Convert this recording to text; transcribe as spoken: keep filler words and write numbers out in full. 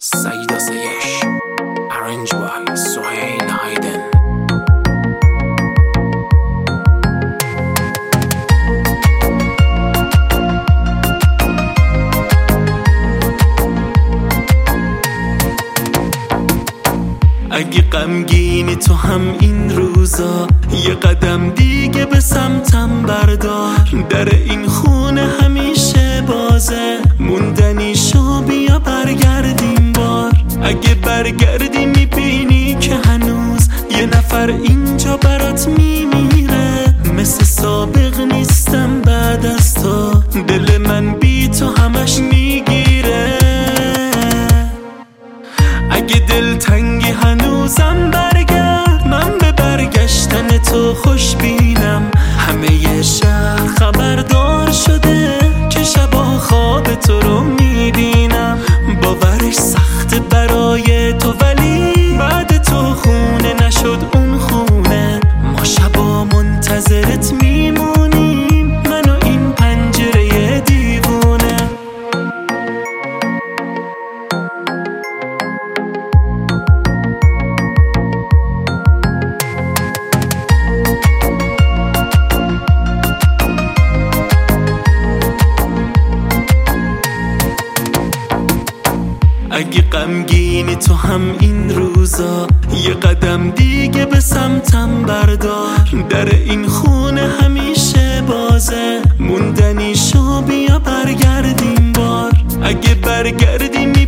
Saida Sayesh, arranged by Suhail Hayden. اگه غمگینی تو هم این روزا، یه قدم دیگه به سمتم بردار. در این خونه همیشه بازه، موندنی شو بیا برگردیم بار. اگه برگردی میبینی که هنوز یه نفر اینجا برات میمیره. مثل سابق نیستم بعد از تو، دل من بی تو همش میگیره. اگه دل تنگی هنوزم برگرد، من به برگشتن تو خوش بینم. همه شهر خبردار شده که شبا خواب تو رو میبینم. باورش سخته برای تو، ولی بعد تو خونه نشد اون خونه. ما شبا منتظرت میمونیم، من و این پنجره دیوونه. اگه غمگینی تو هم این روزا، یه قدم دیگه به سمتم بردار. در این خونه همیشه بازه، موندنی شو بیا برگردیم بار. اگه برگردی